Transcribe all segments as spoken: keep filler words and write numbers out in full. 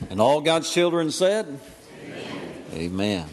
And all God's children said, Amen. Amen.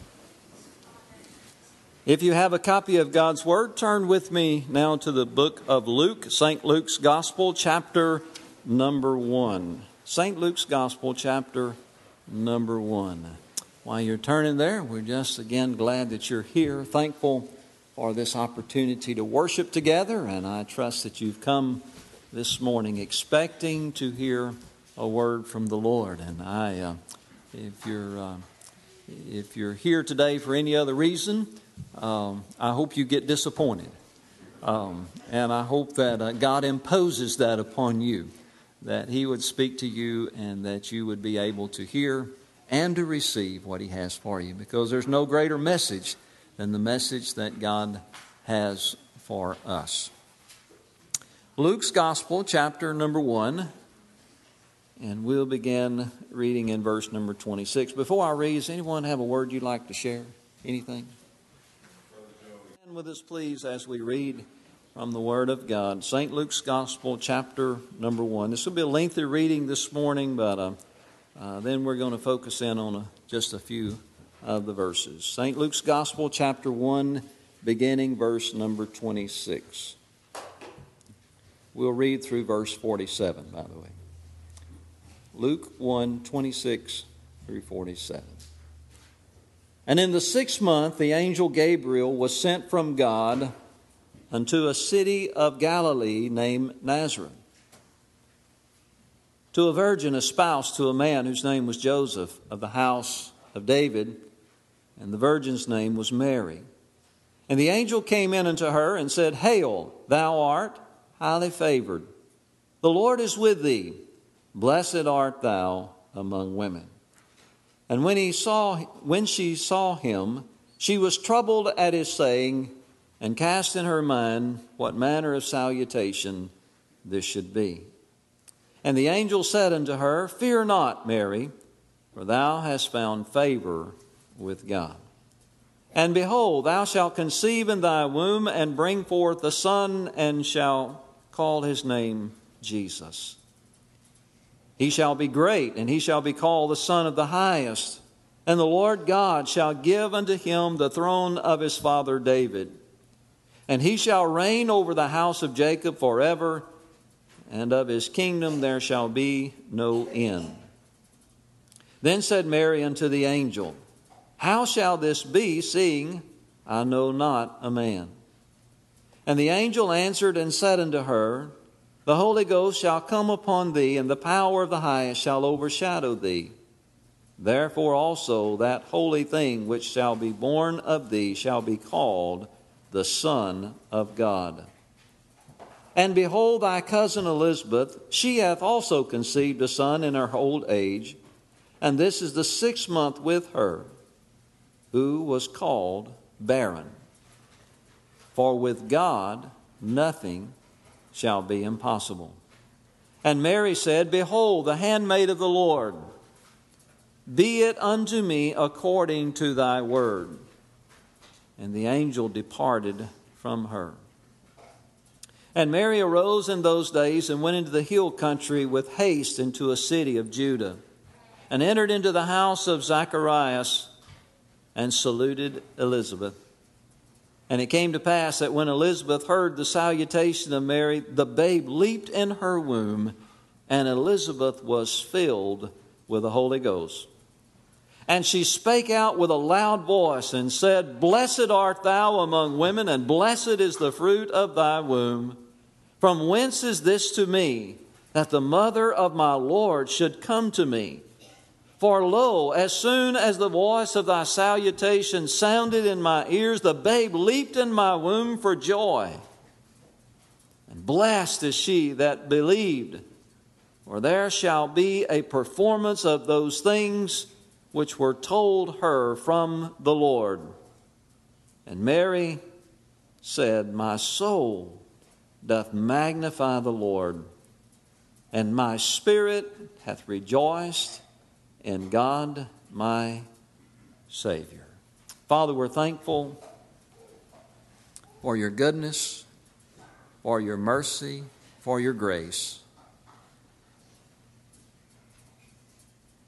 If you have a copy of God's Word, turn with me now to the book of Luke, Saint Luke's Gospel, chapter number one. Saint Luke's Gospel, chapter number one. While you're turning there, we're just again glad that you're here, thankful for this opportunity to worship together, and I trust that you've come this morning expecting to hear a word from the Lord. And I, uh, if you're uh, if you're here today for any other reason, um, I hope you get disappointed, um, and I hope that uh, God imposes that upon you, that He would speak to you, and that you would be able to hear and to receive what He has for you, because there's no greater message than the message that God has for us. Luke's Gospel, chapter number one. And we'll begin reading in verse number twenty-six. Before I read, does anyone have a word you'd like to share? Anything? Stand with us, please, as we read from the Word of God. Saint Luke's Gospel, chapter number one. This will be a lengthy reading this morning, but uh, uh, then we're going to focus in on a, just a few of the verses. Saint Luke's Gospel, chapter one, beginning verse number twenty-six. We'll read through verse forty-seven, by the way. Luke one, twenty-six through forty-seven. And in the sixth month, the angel Gabriel was sent from God unto a city of Galilee named Nazareth, to a virgin espoused to a man whose name was Joseph, of the house of David, and the virgin's name was Mary. And the angel came in unto her and said, Hail, thou art highly favored. The Lord is with thee. Blessed art thou among women. And when he saw, when she saw him, she was troubled at his saying, and cast in her mind what manner of salutation this should be. And the angel said unto her, Fear not, Mary, for thou hast found favor with God. And behold, thou shalt conceive in thy womb, and bring forth a son, and shall call his name Jesus. He shall be great, and he shall be called the Son of the Highest. And the Lord God shall give unto him the throne of his father David. And he shall reign over the house of Jacob forever, and of his kingdom there shall be no end. Then said Mary unto the angel, How shall this be, seeing I know not a man? And the angel answered and said unto her, The Holy Ghost shall come upon thee, and the power of the highest shall overshadow thee. Therefore also that holy thing which shall be born of thee shall be called the Son of God. And behold, thy cousin Elizabeth, she hath also conceived a son in her old age, and this is the sixth month with her, who was called barren. For with God nothing shall be impossible. And Mary said, Behold, the handmaid of the Lord, be it unto me according to thy word. And the angel departed from her. And Mary arose in those days and went into the hill country with haste into a city of Judah, and entered into the house of Zacharias, and saluted Elizabeth. And it came to pass that when Elizabeth heard the salutation of Mary, the babe leaped in her womb, and Elizabeth was filled with the Holy Ghost. And she spake out with a loud voice and said, Blessed art thou among women, and blessed is the fruit of thy womb. From whence is this to me, that the mother of my Lord should come to me? For lo, as soon as the voice of thy salutation sounded in my ears, the babe leaped in my womb for joy. And blessed is she that believed, for there shall be a performance of those things which were told her from the Lord. And Mary said, My soul doth magnify the Lord, and my spirit hath rejoiced in God my Savior. Father, we're thankful for your goodness, for your mercy, for your grace.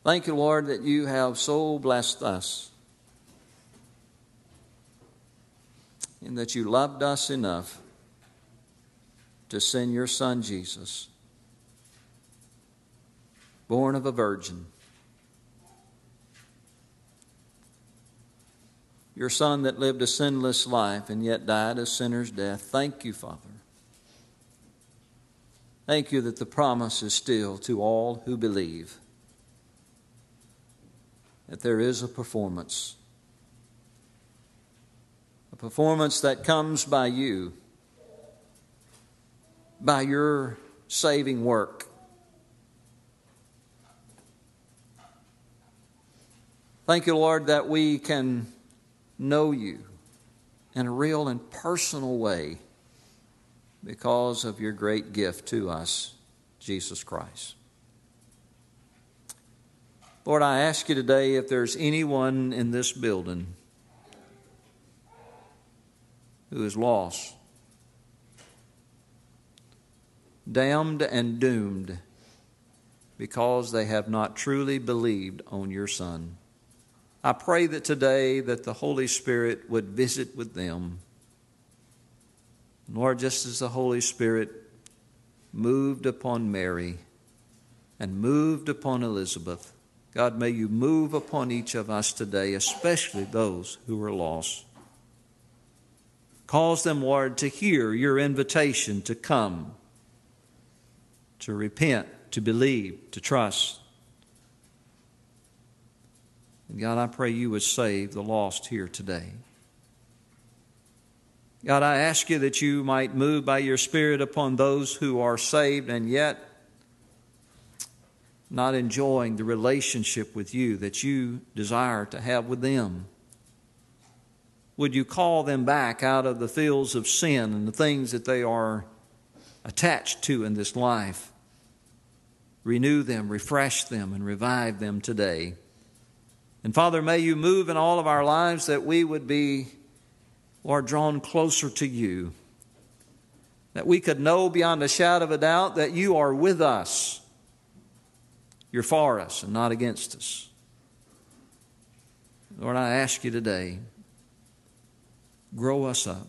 Thank you, Lord, that you have so blessed us and that you loved us enough to send your Son Jesus, born of a virgin. Your Son that lived a sinless life and yet died a sinner's death. Thank you, Father. Thank you that the promise is still to all who believe, that there is a performance, a performance that comes by you, by your saving work. Thank you, Lord, that we can know you in a real and personal way because of your great gift to us, Jesus Christ. Lord, I ask you today if there's anyone in this building who is lost, damned and doomed because they have not truly believed on your Son. I pray that today that the Holy Spirit would visit with them. Lord, just as the Holy Spirit moved upon Mary and moved upon Elizabeth, God, may you move upon each of us today, especially those who are lost. Cause them, Lord, to hear your invitation to come, to repent, to believe, to trust. And God, I pray you would save the lost here today. God, I ask you that you might move by your Spirit upon those who are saved and yet not enjoying the relationship with you that you desire to have with them. Would you call them back out of the fields of sin and the things that they are attached to in this life? Renew them, refresh them, and revive them today. And Father, may you move in all of our lives that we would be, Lord, drawn closer to you. That we could know beyond a shadow of a doubt that you are with us. You're for us and not against us. Lord, I ask you today, grow us up.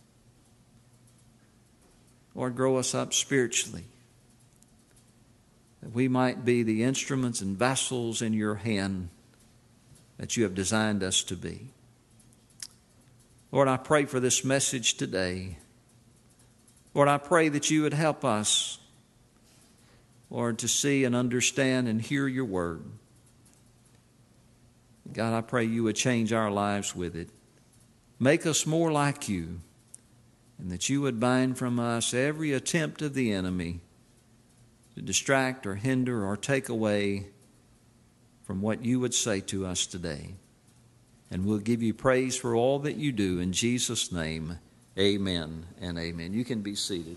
Lord, grow us up spiritually, that we might be the instruments and vessels in your hand that you have designed us to be. Lord, I pray for this message today. Lord, I pray that you would help us, Lord, to see and understand and hear your word. God, I pray you would change our lives with it. Make us more like you, and that you would bind from us every attempt of the enemy to distract or hinder or take away from what you would say to us today. And we'll give you praise for all that you do. In Jesus' name, amen and amen. You can be seated.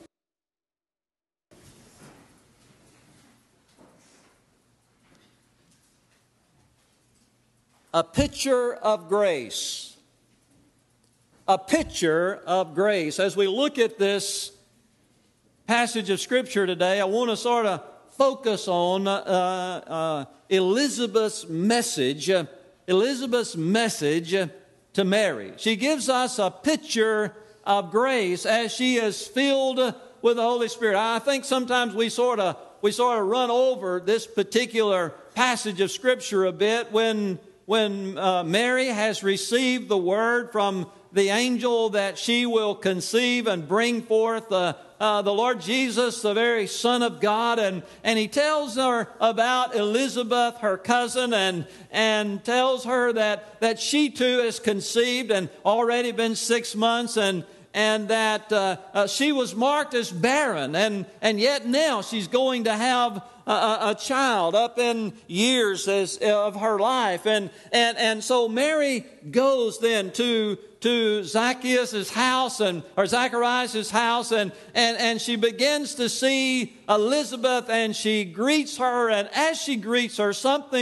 A picture of grace. A picture of grace. As we look at this passage of Scripture today, I want to sort of focus on uh, uh, Elizabeth's message, uh, Elizabeth's message to Mary. She gives us a picture of grace as she is filled with the Holy Spirit. I think sometimes we sort of we sort of run over this particular passage of Scripture a bit when when uh, Mary has received the word from the angel that she will conceive and bring forth uh, uh, the Lord Jesus, the very Son of God. And, and he tells her about Elizabeth, her cousin, and, and tells her that, that she too is conceived and already been six months and and that uh, uh, she was marked as barren, and, and yet now she's going to have a, a, a child up in years as, of her life. And, and, and so Mary goes then to to Zacchaeus' house and or Zacharias' house, and, and, and she begins to see Elizabeth, and she greets her, and as she greets her, something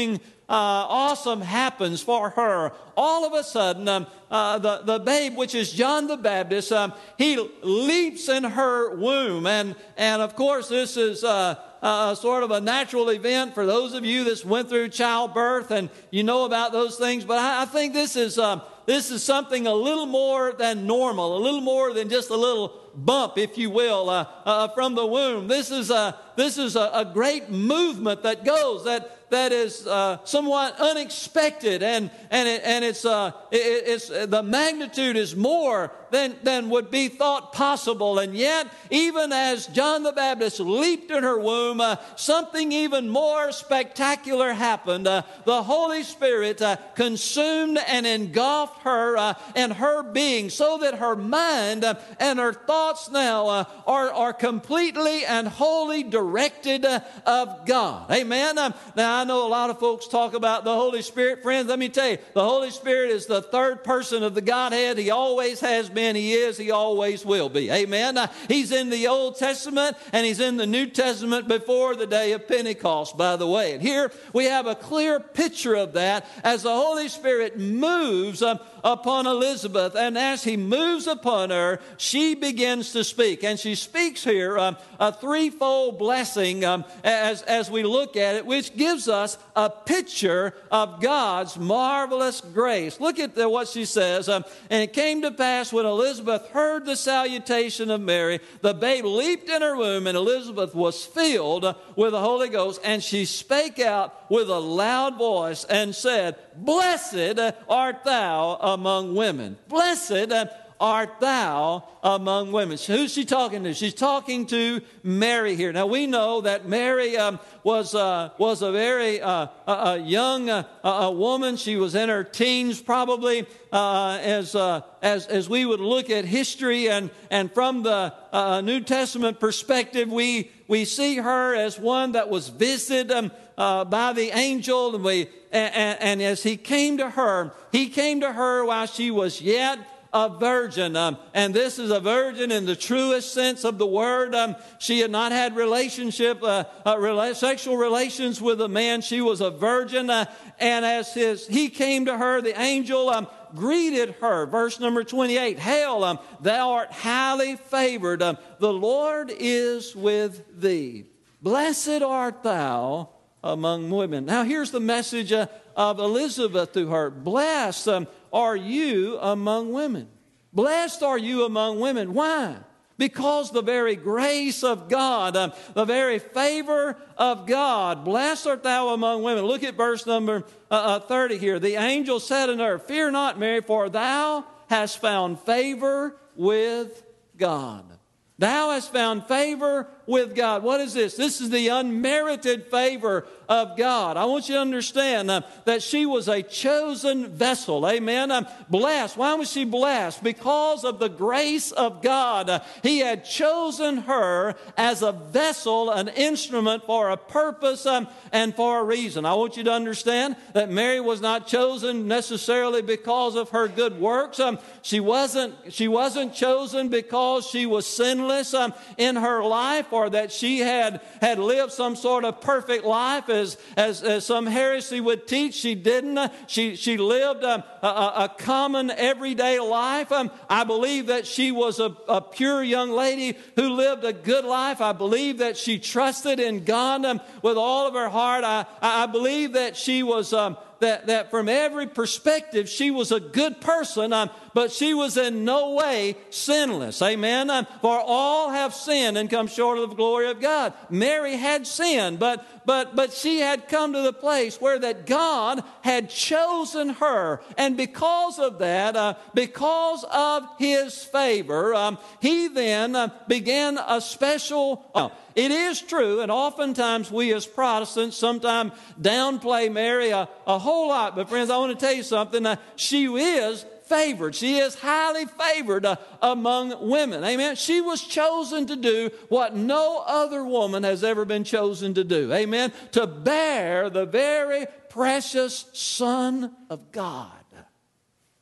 uh, awesome happens for her. All of a sudden, um, uh, the, the babe, which is John the Baptist, um, he leaps in her womb. And, and of course, this is uh, uh, sort of a natural event for those of you that went through childbirth, and you know about those things. But I, I think this is, uh, this is something a little more than normal, a little more than just a little bump, if you will, uh, uh, from the womb. This is a this is a, a great movement that goes that that is uh, somewhat unexpected, and and it, and it's uh, it, it's the magnitude is more than than would be thought possible. And yet, even as John the Baptist leaped in her womb, uh, something even more spectacular happened. Uh, the Holy Spirit uh, consumed and engulfed her uh, and her being, so that her mind uh, and her thoughts now uh, are are completely and wholly directed uh, of God. Amen. Um, now I know a lot of folks talk about the Holy Spirit. Friends, let me tell you, the Holy Spirit is the third person of the Godhead. He always has been, He is, He always will be. Amen. Uh, he's in the Old Testament and He's in the New Testament before the day of Pentecost, by the way. And here we have a clear picture of that as the Holy Spirit moves uh, upon Elizabeth. And as He moves upon her, she begins to speak. And she speaks here um, a threefold blessing um, as, as we look at it, which gives us a picture of God's marvelous grace. Look at the, what she says. Um, and it came to pass when Elizabeth heard the salutation of Mary, the babe leaped in her womb, and Elizabeth was filled with the Holy Ghost. And she spake out with a loud voice and said, Blessed art thou among women. Blessed art thou among women. Who's she talking to? She's talking to Mary here. Now we know that Mary um, was uh, was a very uh, a young uh, a woman. She was in her teens, probably, uh, as uh, as as we would look at history, and and from the uh, New Testament perspective, we we see her as one that was visited um, uh, by the angel, and we and, and as he came to her, he came to her while she was yet a virgin, um, and this is a virgin in the truest sense of the word. Um, she had not had relationship, uh, uh, rela- sexual relations with a man. She was a virgin, uh, and as his he came to her, the angel um, greeted her. Verse number twenty-eight: Hail, um, thou art highly favored. Um, the Lord is with thee. Blessed art thou among women. Now here's the message uh, of Elizabeth to her. Blessed um, are you among women. Blessed are you among women. Why? Because the very grace of God, um, the very favor of God. Blessed art thou among women. Look at verse number uh, uh, thirty here. The angel said unto her, Fear not, Mary, for thou hast found favor with God. Thou hast found favor with God. What is this? This is the unmerited favor of God. I want you to understand uh, that she was a chosen vessel. Amen. Um, blessed. Why was she blessed? Because of the grace of God. Uh, he had chosen her as a vessel, an instrument for a purpose um, and for a reason. I want you to understand that Mary was not chosen necessarily because of her good works. Um, she wasn't, she wasn't chosen because she was sinless um, in her life, or that she had, had lived some sort of perfect life, as, as, as some heresy would teach. She didn't. She, she lived a, a, a common everyday life. Um, I believe that she was a, a pure young lady who lived a good life. I believe that she trusted in God um, with all of her heart. I, I believe that she was... Um, That, that from every perspective, she was a good person, um, but she was in no way sinless. Amen? Um, for all have sinned and come short of the glory of God. Mary had sinned, but, but, but she had come to the place where that God had chosen her. And because of that, uh, because of His favor, um, He then uh, began a special... Uh, It is true, and oftentimes we as Protestants sometimes downplay Mary a, a whole lot. But friends, I want to tell you something. Uh, she is favored. She is highly favored uh, among women. Amen. She was chosen to do what no other woman has ever been chosen to do. Amen. To bear the very precious Son of God.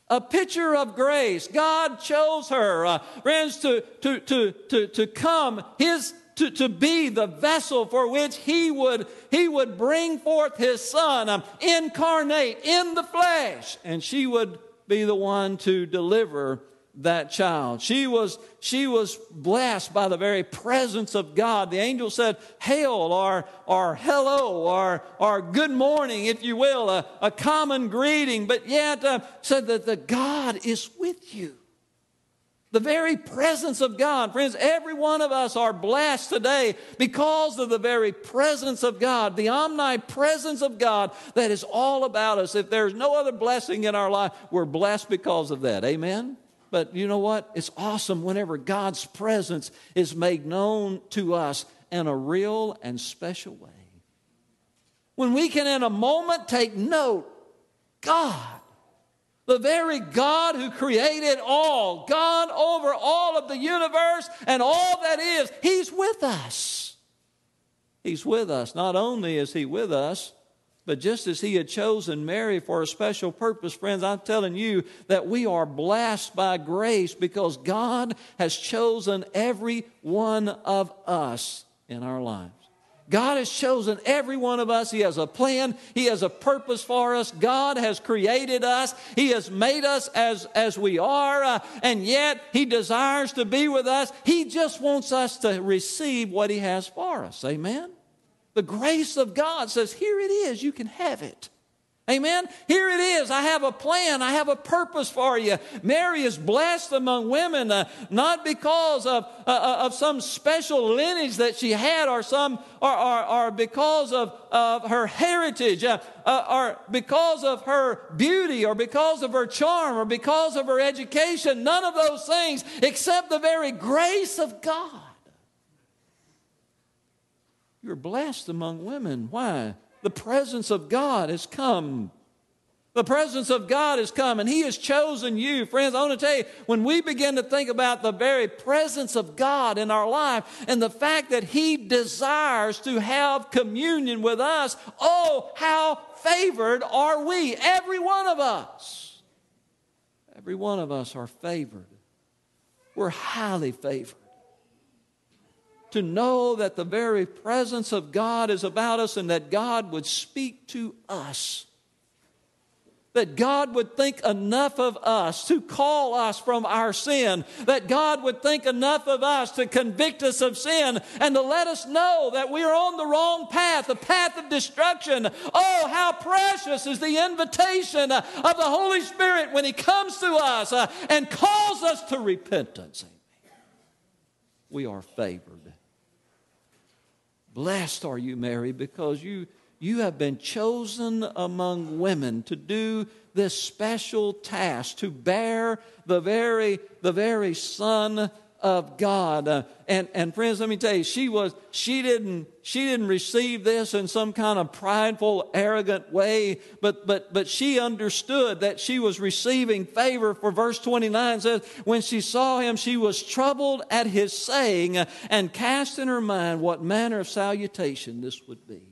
A picture of grace. God chose her, uh, friends, to, to, to, to, to come, his, to, to be the vessel for which he would, he would bring forth his son, um, incarnate in the flesh. And she would be the one to deliver that child. She was, she was blessed by the very presence of God. The angel said, hail, or, or hello, or, or good morning, if you will, a, a common greeting, but yet uh, said that the God is with you. The very presence of God. Friends, every one of us are blessed today because of the very presence of God, the omnipresence of God that is all about us. If there's no other blessing in our life, we're blessed because of that. Amen? But you know what? It's awesome whenever God's presence is made known to us in a real and special way. When we can in a moment take note, God, the very God who created all, God over all of the universe and all that is, He's with us. He's with us. Not only is He with us, but just as He had chosen Mary for a special purpose, friends, I'm telling you that we are blessed by grace because God has chosen every one of us in our lives. God has chosen every one of us. He has a plan. He has a purpose for us. God has created us. He has made us as, as we are, uh, and yet He desires to be with us. He just wants us to receive what He has for us. Amen? The grace of God says, here it is, you can have it. Amen? Here it is, I have a plan, I have a purpose for you. Mary is blessed among women, uh, not because of, uh, of some special lineage that she had or some or, or, or because of, of her heritage, uh, uh, or because of her beauty or because of her charm or because of her education. None of those things except the very grace of God. You're blessed among women. Why? The presence of God has come. The presence of God has come, and He has chosen you. Friends, I want to tell you, when we begin to think about the very presence of God in our life and the fact that He desires to have communion with us, oh, how favored are we? Every one of us. Every one of us are favored. We're highly favored. To know that the very presence of God is about us and that God would speak to us. That God would think enough of us to call us from our sin. That God would think enough of us to convict us of sin and to let us know that we are on the wrong path, the path of destruction. Oh, how precious is the invitation of the Holy Spirit when He comes to us and calls us to repentance. We are favored. Blessed are you, Mary, because you, you have been chosen among women to do this special task, to bear the very, the very Son of God. Uh, and, and friends, let me tell you, she was, she didn't, she didn't receive this in some kind of prideful, arrogant way, but, but, but she understood that she was receiving favor. For verse twenty-nine says, when she saw Him, she was troubled at His saying and cast in her mind what manner of salutation this would be.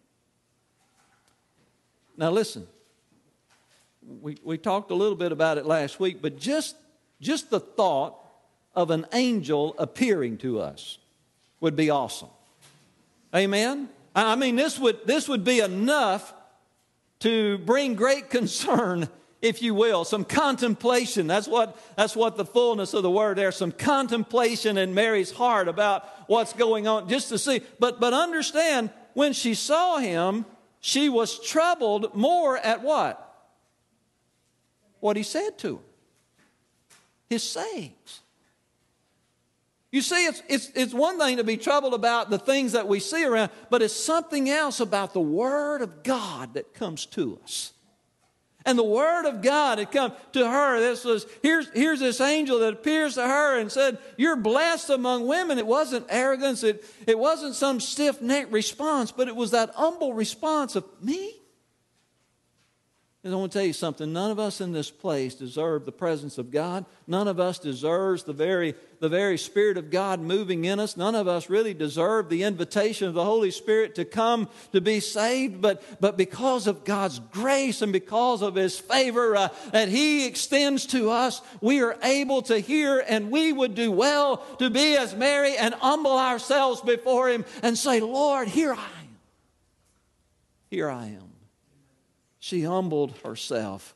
Now listen, we, we talked a little bit about it last week, but just, just the thought of an angel appearing to us would be awesome. Amen? I mean, this would, this would be enough to bring great concern, if you will, some contemplation. That's what, that's what the fullness of the word there, some contemplation in Mary's heart about what's going on, just to see. But, but understand, when she saw Him, she was troubled more at what? What He said to her. His sayings. You see, it's, it's, it's one thing to be troubled about the things that we see around, but it's something else about the Word of God that comes to us. And the Word of God had come to her. This was, here's, here's this angel that appears to her and said, you're blessed among women. It wasn't arrogance. It, it wasn't some stiff-necked response, but it was that humble response of me. And I want to tell you something. None of us in this place deserve the presence of God. None of us deserves the very, the very Spirit of God moving in us. None of us really deserve the invitation of the Holy Spirit to come to be saved. But, but because of God's grace and because of His favor uh, that He extends to us, we are able to hear, and we would do well to be as Mary and humble ourselves before Him and say, Lord, here I am. Here I am. She humbled herself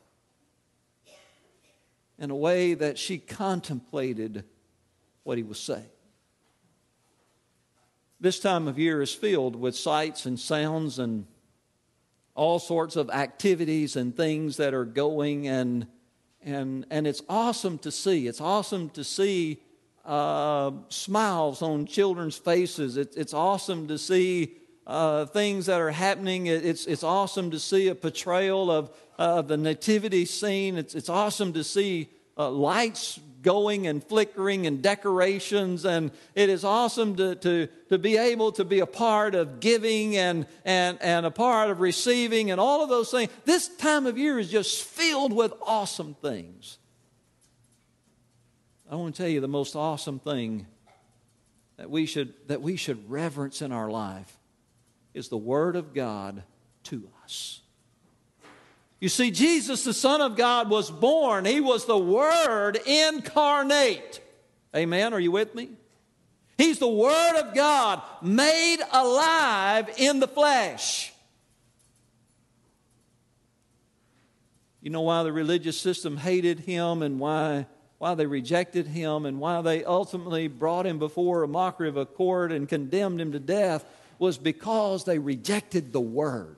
in a way that she contemplated what He was saying. This time of year is filled with sights and sounds and all sorts of activities and things that are going, and and and it's awesome to see. It's awesome to see uh, smiles on children's faces. It, it's awesome to see Uh, things that are happening. It's it's awesome to see a portrayal of uh, the nativity scene. It's it's awesome to see uh, lights going and flickering and decorations, and it is awesome to to to be able to be a part of giving and and and a part of receiving and all of those things. This time of year is just filled with awesome things. I want to tell you the most awesome thing that we should that we should reverence in our life is the Word of God to us. You see, Jesus, the Son of God, was born. He was the Word incarnate. Amen? Are you with me? He's the Word of God made alive in the flesh. You know why the religious system hated Him, and why, why they rejected Him, and why they ultimately brought Him before a mockery of a court and condemned Him to death? Was because they rejected the Word.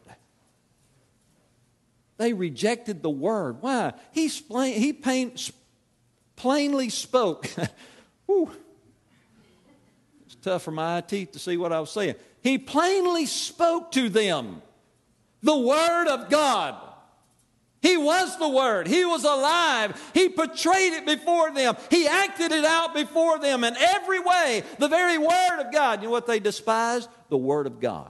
They rejected the Word. Why? He, splain, he pain, plainly spoke. Whew. It's tough for my teeth to see what I was saying. He plainly spoke to them the Word of God. He was the Word. He was alive. He portrayed it before them. He acted it out before them in every way. The very Word of God. You know what they despised? The Word of God.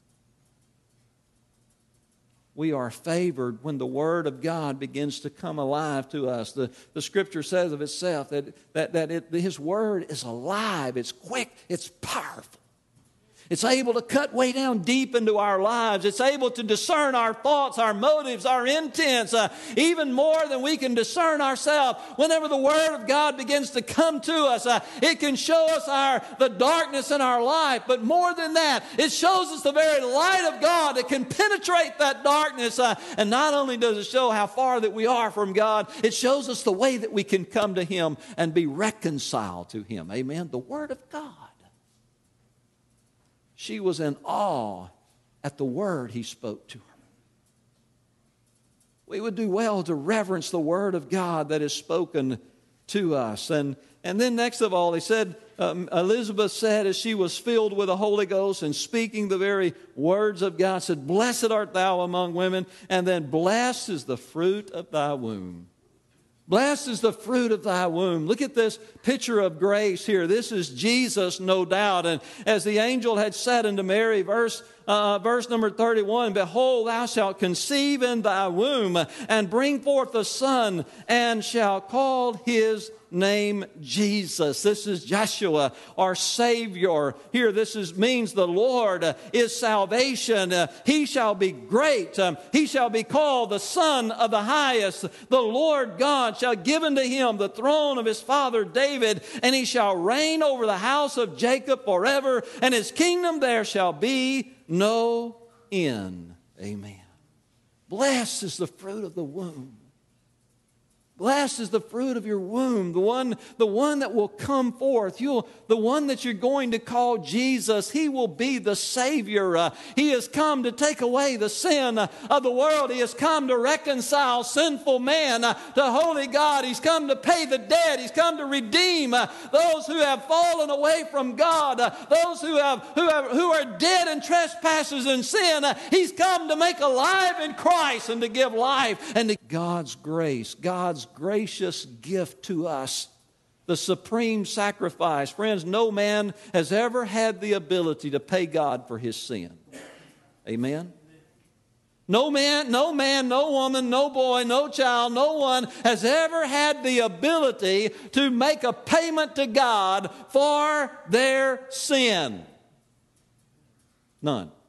We are favored when the Word of God begins to come alive to us. The, the Scripture says of itself that, that, that it, His Word is alive. It's quick. It's powerful. It's able to cut way down deep into our lives. It's able to discern our thoughts, our motives, our intents, uh, even more than we can discern ourselves. Whenever the Word of God begins to come to us, uh, it can show us our the darkness in our life. But more than that, it shows us the very light of God that can penetrate that darkness. Uh, and not only does it show how far that we are from God, it shows us the way that we can come to Him and be reconciled to Him. Amen? The Word of God. She was in awe at the word He spoke to her. We would do well to reverence the Word of God that is spoken to us. And, and then next of all, he said, um, Elizabeth said as she was filled with the Holy Ghost and speaking the very words of God, said, "Blessed art thou among women, and then blessed is the fruit of thy womb." Blessed is the fruit of thy womb. Look at this picture of grace here. This is Jesus, no doubt. And as the angel had said unto Mary, verse uh, verse number thirty-one, "Behold, thou shalt conceive in thy womb, and bring forth a son, and shall call his name Jesus." This is Joshua, our Savior. Here, this is means the Lord uh, is salvation. Uh, he shall be great. Um, he shall be called the Son of the Highest. The Lord God shall give unto him the throne of his father David, and he shall reign over the house of Jacob forever, and his kingdom there shall be no end. Amen. Blessed is the fruit of the womb. Blessed is the fruit of your womb, the one, the one that will come forth. You'll, the one that you're going to call Jesus. He will be the Savior. Uh, he has come to take away the sin uh, of the world. He has come to reconcile sinful man uh, to holy God. He's come to pay the debt. He's come to redeem uh, those who have fallen away from God, uh, those who have who have who are dead in trespasses and sin. Uh, he's come to make alive in Christ and to give life and to God's grace, God's gracious gift to us, the supreme sacrifice. Friends, no man has ever had the ability to pay God for his sin. Amen? No man, no man, no woman, no boy, no child, no one has ever had the ability to make a payment to God for their sin. None.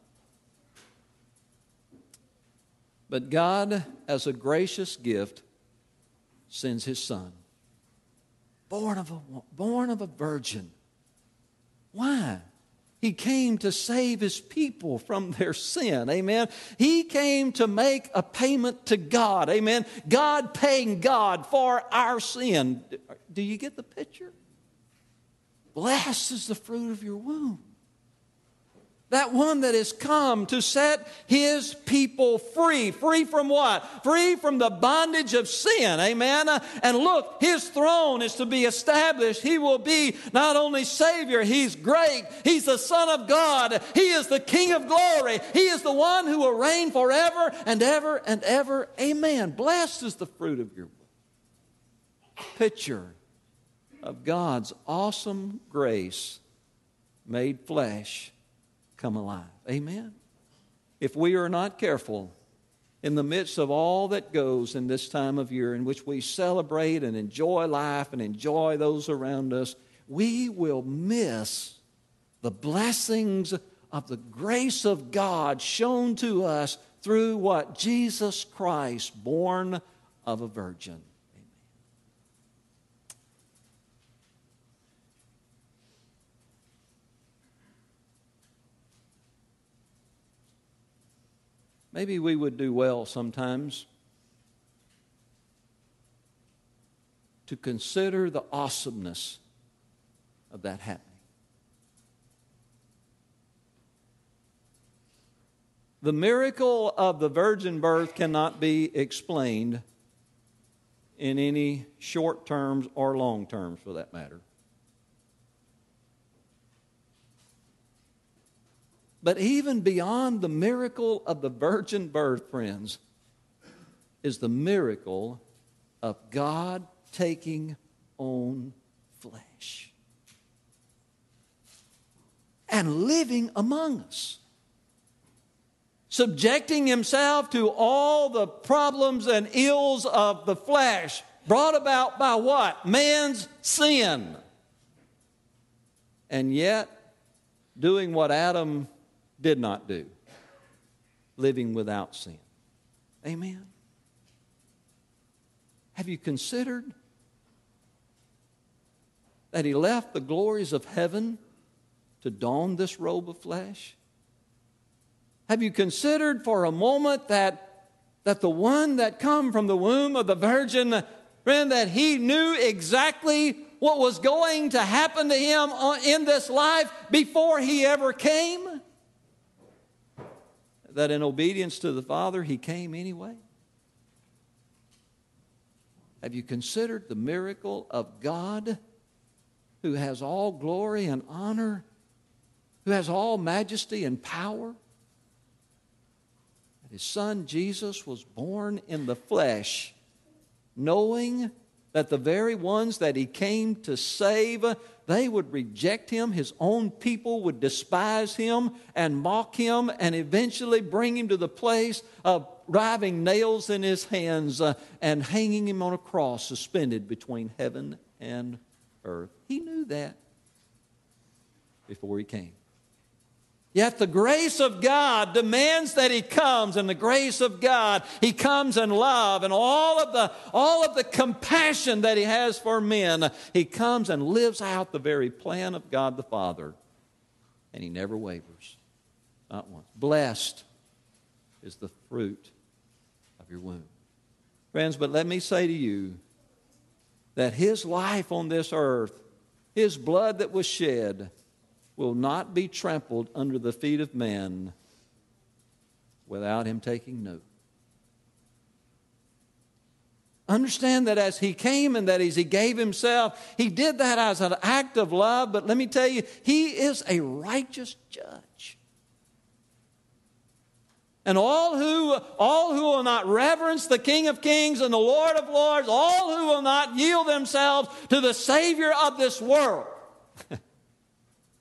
But God, as a gracious gift, sends His Son, born of a, born of a virgin. Why? He came to save His people from their sin. Amen. He came to make a payment to God. Amen. God paying God for our sin. Do you get the picture? Blessed is the fruit of your womb. That one that has come to set His people free. Free from what? Free from the bondage of sin. Amen. And look, His throne is to be established. He will be not only Savior, He's great. He's the Son of God. He is the King of glory. He is the one who will reign forever and ever and ever. Amen. Blessed is the fruit of your womb. Picture of God's awesome grace made flesh come alive. Amen. If we are not careful, in the midst of all that goes in this time of year in which we celebrate and enjoy life and enjoy those around us, we will miss the blessings of the grace of God shown to us through what? Jesus Christ, born of a virgin. Maybe we would do well sometimes to consider the awesomeness of that happening. The miracle of the virgin birth cannot be explained in any short terms or long terms, for that matter. But even beyond the miracle of the virgin birth, friends, is the miracle of God taking on flesh and living among us, subjecting Himself to all the problems and ills of the flesh brought about by what? Man's sin. And yet, doing what Adam did not do, living without sin. Amen. Have you considered that He left the glories of heaven to don this robe of flesh? Have you considered for a moment that, that the one that come from the womb of the virgin, friend, that He knew exactly what was going to happen to Him in this life before He ever came? That in obedience to the Father, He came anyway? Have you considered the miracle of God, who has all glory and honor, who has all majesty and power? That His Son Jesus was born in the flesh, knowing that the very ones that He came to save, they would reject Him. His own people would despise Him and mock Him and eventually bring Him to the place of driving nails in His hands uh, and hanging Him on a cross suspended between heaven and earth. He knew that before He came. Yet the grace of God demands that He comes, and the grace of God, He comes in love and all of the, all of the compassion that He has for men. He comes and lives out the very plan of God the Father, and He never wavers, not once. Blessed is the fruit of your womb. Friends, but let me say to you that His life on this earth, His blood that was shed, will not be trampled under the feet of man without Him taking note. Understand that as He came and that as He gave Himself, He did that as an act of love. But let me tell you, He is a righteous judge. And all who, all who will not reverence the King of Kings and the Lord of Lords, all who will not yield themselves to the Savior of this world,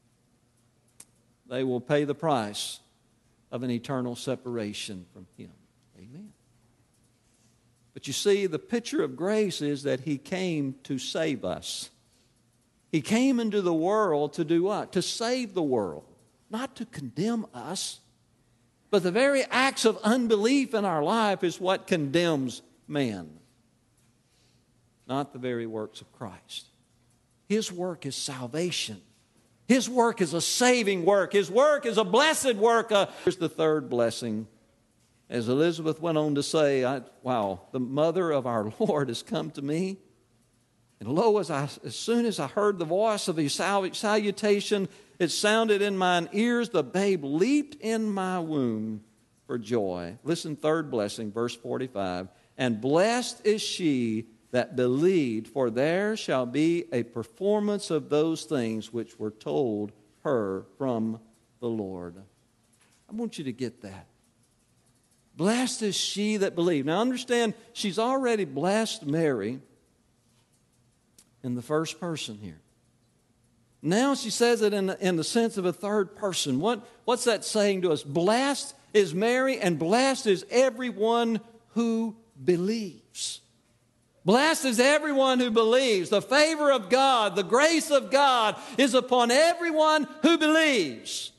they will pay the price of an eternal separation from Him. Amen. But you see, the picture of grace is that He came to save us. He came into the world to do what? To save the world, not to condemn us. But the very acts of unbelief in our life is what condemns man, not the very works of Christ. His work is salvation. His work is a saving work. His work is a blessed work. Uh, here's the third blessing. As Elizabeth went on to say, I, wow, the mother of our Lord has come to me. And lo, as, I, as soon as I heard the voice of His salutation, it sounded in mine ears, the babe leaped in my womb for joy. Listen, third blessing, verse forty-five. And blessed is she that believed, for there shall be a performance of those things which were told her from the Lord. I want you to get that. Blessed is she that believed. Now understand, she's already blessed Mary in the first person here. Now she says it in the, in the sense of a third person. What, what's that saying to us? Blessed is Mary, and blessed is everyone who believes. Blessed is everyone who believes. The favor of God, the grace of God is upon everyone who believes.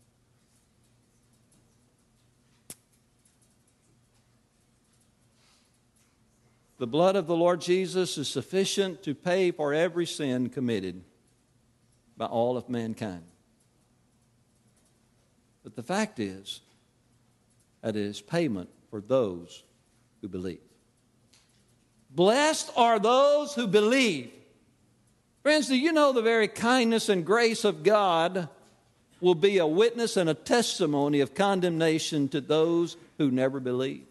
The blood of the Lord Jesus is sufficient to pay for every sin committed by all of mankind. But the fact is that it is payment for those who believe. Blessed are those who believe. Friends, do you know the very kindness and grace of God will be a witness and a testimony of condemnation to those who never believe?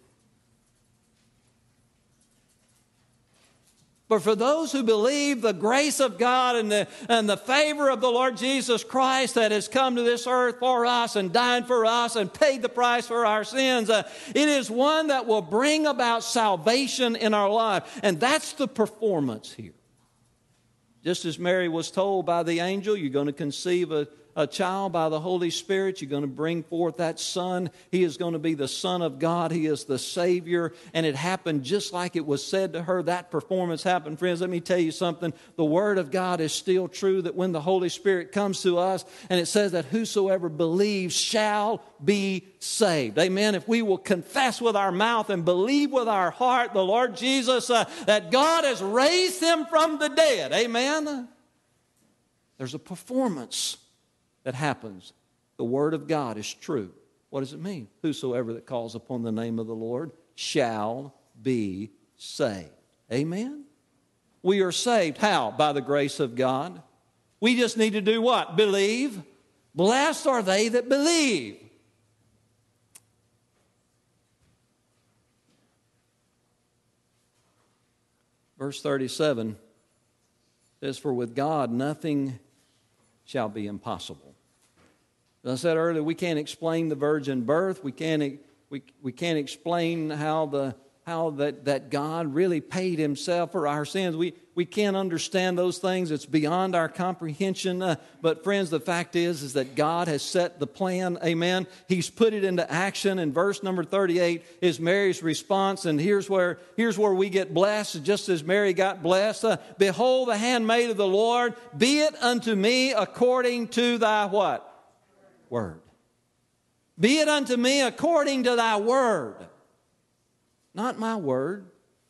But for those who believe the grace of God and the, and the favor of the Lord Jesus Christ that has come to this earth for us and died for us and paid the price for our sins, uh, it is one that will bring about salvation in our life. And that's the performance here. Just as Mary was told by the angel, you're going to conceive a A child by the Holy Spirit. You're going to bring forth that Son. He is going to be the Son of God. He is the Savior. And it happened just like it was said to her. That performance happened. Friends, let me tell you something. The Word of God is still true, that when the Holy Spirit comes to us and it says that whosoever believes shall be saved. Amen. If we will confess with our mouth and believe with our heart the Lord Jesus, uh, that God has raised Him from the dead. Amen. There's a performance that happens. The Word of God is true. What does it mean? Whosoever that calls upon the name of the Lord shall be saved. Amen? We are saved. How? By the grace of God. We just need to do what? Believe. Blessed are they that believe. Verse thirty-seven says, for with God nothing shall be impossible. As I said earlier, we can't explain the virgin birth. We can't, we, we can't explain how the how that, that God really paid Himself for our sins. We, we can't understand those things. It's beyond our comprehension. Uh, but friends, the fact is, is that God has set the plan. Amen. He's put it into action. And verse number thirty-eight is Mary's response. And here's where, here's where we get blessed, just as Mary got blessed. Uh, Behold the handmaid of the Lord, be it unto me according to thy what? Word. Be it unto me according to thy word. Not my word.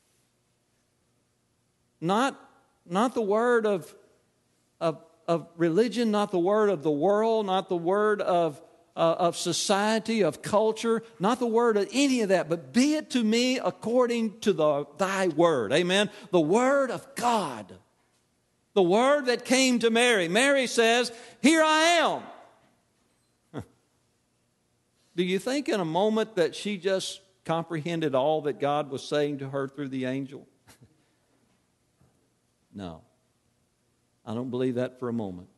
Not, not the word of, of, of religion, not the word of the world, not the word of, uh, of society, of culture, not the word of any of that, but be it to me according to the, thy word. Amen. The word of God. The word that came to Mary. Mary says, here I am. Huh. Do you think in a moment that she just comprehended all that God was saying to her through the angel? No. I don't believe that for a moment.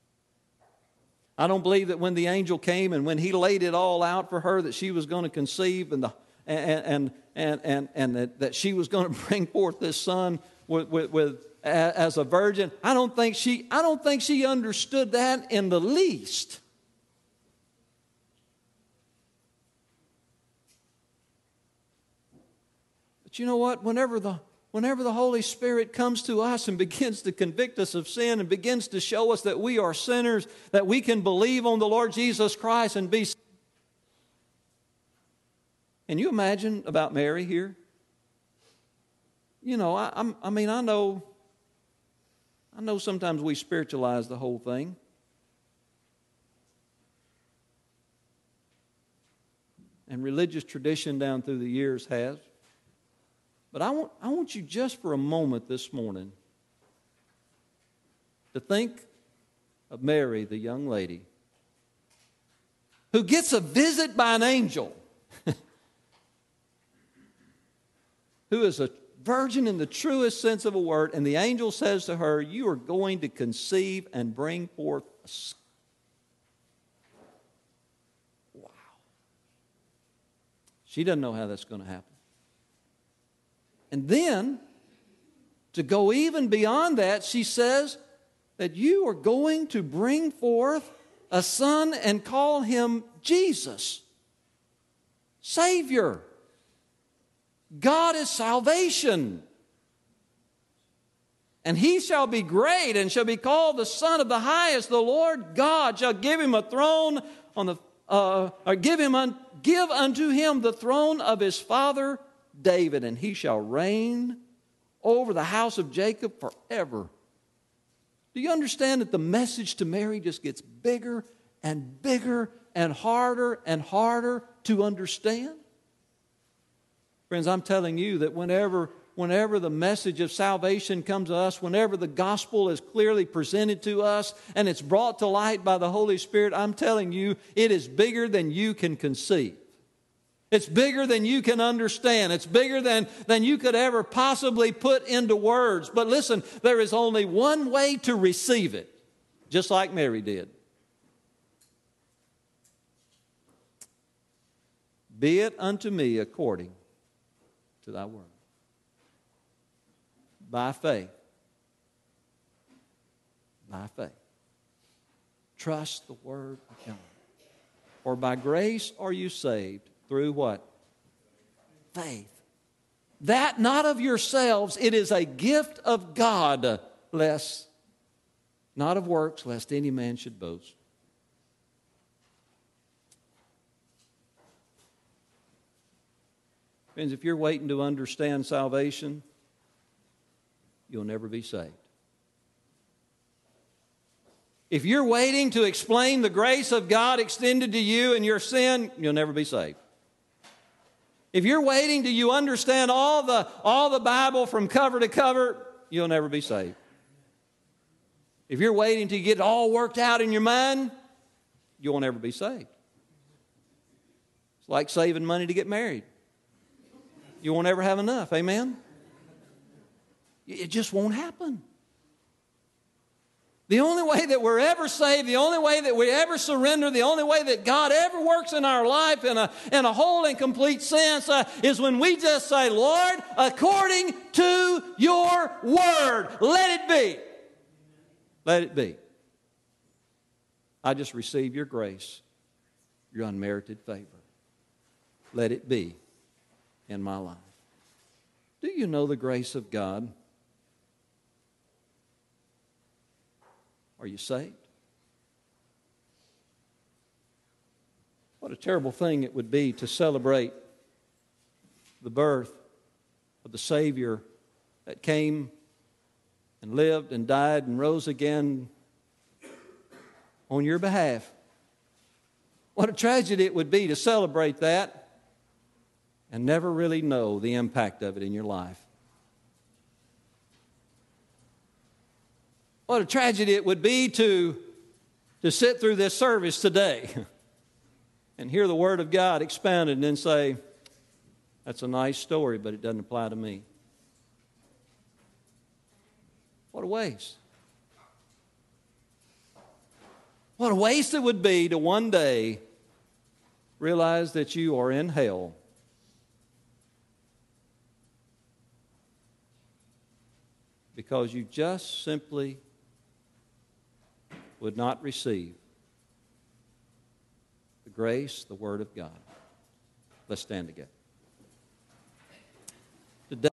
I don't believe that when the angel came and when he laid it all out for her that she was going to conceive and the, and and and and, and that, that she was going to bring forth this son with, with, with as a virgin. I don't think she I don't think she understood that in the least. But you know what? Whenever the, whenever the Holy Spirit comes to us and begins to convict us of sin and begins to show us that we are sinners, that we can believe on the Lord Jesus Christ and be... Can you imagine about Mary here? You know, I, I'm, I mean, I know, I know sometimes we spiritualize the whole thing. And religious tradition down through the years has. But I want, I want you just for a moment this morning to think of Mary, the young lady, who gets a visit by an angel, who is a virgin in the truest sense of a word, and the angel says to her, you are going to conceive and bring forth a son. Wow. She doesn't know how that's going to happen. And then, to go even beyond that, she says that you are going to bring forth a son and call him Jesus, Savior. God is salvation. And he shall be great and shall be called the Son of the Highest. The Lord God shall give him a throne on the uh, or give him un, give unto him the throne of his father David, and he shall reign over the house of Jacob forever. Do you understand that the message to Mary just gets bigger and bigger and harder and harder to understand? Friends, I'm telling you that whenever, whenever the message of salvation comes to us, whenever the gospel is clearly presented to us and it's brought to light by the Holy Spirit, I'm telling you, it is bigger than you can conceive. It's bigger than you can understand. It's bigger than, than you could ever possibly put into words. But listen, there is only one way to receive it, just like Mary did. Be it unto me according to thy word. By faith. By faith. Trust the word of God. For by grace are you saved. Through what? Faith. That not of yourselves, it is a gift of God, lest, not of works, lest any man should boast. Friends, if you're waiting to understand salvation, you'll never be saved. If you're waiting to explain the grace of God extended to you and your sin, you'll never be saved. If you're waiting till you understand all the, all the Bible from cover to cover, you'll never be saved. If you're waiting till you get it all worked out in your mind, you'll never be saved. It's like saving money to get married. You won't ever have enough, amen? It just won't happen. The only way that we're ever saved, the only way that we ever surrender, the only way that God ever works in our life in a, in a whole and complete sense uh, is when we just say, Lord, according to your word, let it be. Let it be. I just receive your grace, your unmerited favor. Let it be in my life. Do you know the grace of God? Are you saved? What a terrible thing it would be to celebrate the birth of the Savior that came and lived and died and rose again on your behalf. What a tragedy it would be to celebrate that and never really know the impact of it in your life. What a tragedy it would be to, to sit through this service today and hear the Word of God expounded and then say, that's a nice story, but it doesn't apply to me. What a waste. What a waste it would be to one day realize that you are in hell. Because you just simply would not receive the grace, the Word of God. Let's stand together.